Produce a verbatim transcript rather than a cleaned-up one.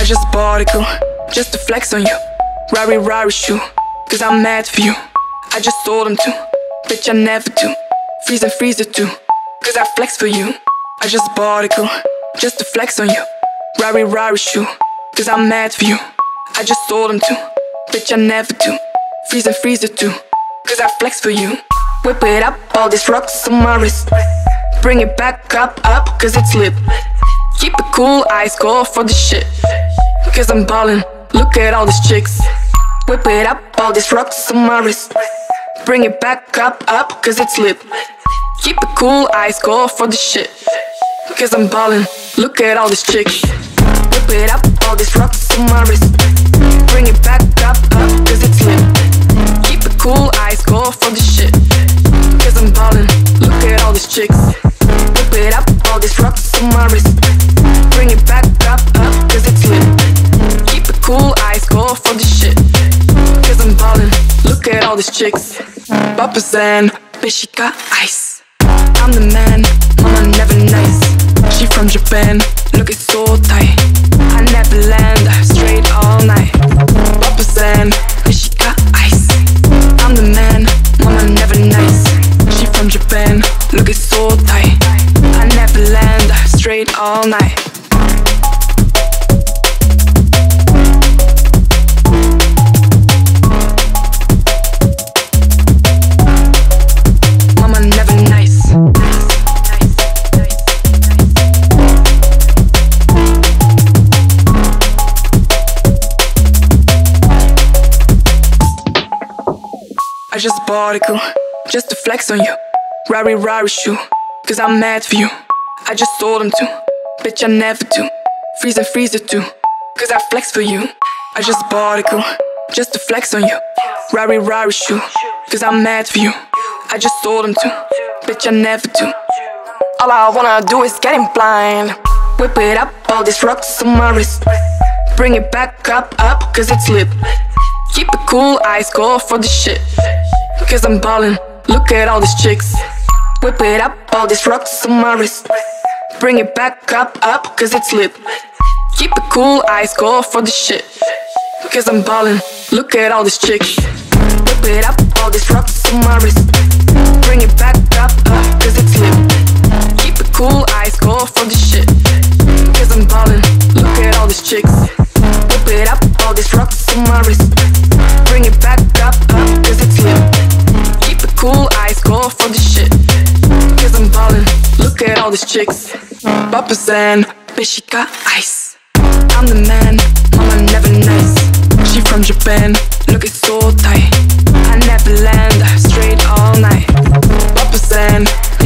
just bought a girl, just to flex on you. Rari Rari shoe, cause I'm mad for you. I just sold them too, bitch I never do. Freeze and freezer too, cause I flex for you. I just bought a girl, just to flex on you. Rari Rari shoe, cause I'm mad for you. I just sold them too, bitch I never do. Freeze and freezer too, cause I flex for you. Whip it up, all these rocks on my wrist. Bring it back up, up, cause it's lit. Keep it cool, ice cold for the shit. Cause I'm ballin', look at all these chicks. Whip it up, all these rocks on my wrist. Bring it back up, up, cause it's lit. Keep it cool, ice cold for the shit. Cause I'm ballin', look at all these chicks. Whip it up, all these rocks on my wrist. Bring it back up, up, cause it's lit. Keep it cool, ice cold for the shit. Cause I'm ballin', look at all these chicks. Whip it up, all these rocks on my wrist. Bring it back up, up, cause it's lit. Keep it cool, ice cold for the shit. Cause I'm ballin', look at all these chicks. Papa's and bitch she got ice. I'm the man, mama never nice. She from Japan, look it's so tight. I never land, straight all night. Papa's and bitch she got ice. I'm the man, mama never nice. She from Japan, look it's so tight. I never land, straight all night. Mama never nice. I just bought a girl, just to flex on you. Rari Rari shoe, cause I'm mad for you. I just sold them too, bitch I never do. Freeze and freezer too, cause I flex for you. I just bought a girl, just to flex on you. Rari Rari shoe, cause I'm mad for you. I just sold them too, bitch I never do. All I wanna do is get him blind. Whip it up, all these rocks on my wrist. Bring it back up, up, cause it's lit. Keep it cool, ice cold for the shit. Cause I'm ballin', look at all these chicks. Whip it up, all these rocks on my wrist. Bring it back up, up, cause it's lit. Keep it cool, ice cold for the shit. Cause I'm ballin', look at all these chicks. Whip it up, all these rocks on my wrist. Bring it back up, up, cause it's lit. Keep it cool, ice cold for the shit. Cause I'm ballin', look at all these chicks. Whip it up, all these rocks on my wrist. Bring it back up, up, cause it's lit. Keep it cool, ice cold for the shit. Cause I'm ballin', look at all these chicks. Papa's and bitch she got ice. I'm the man, mama never nice. She from Japan, look it's so tight. I never land, straight all night. Papa's and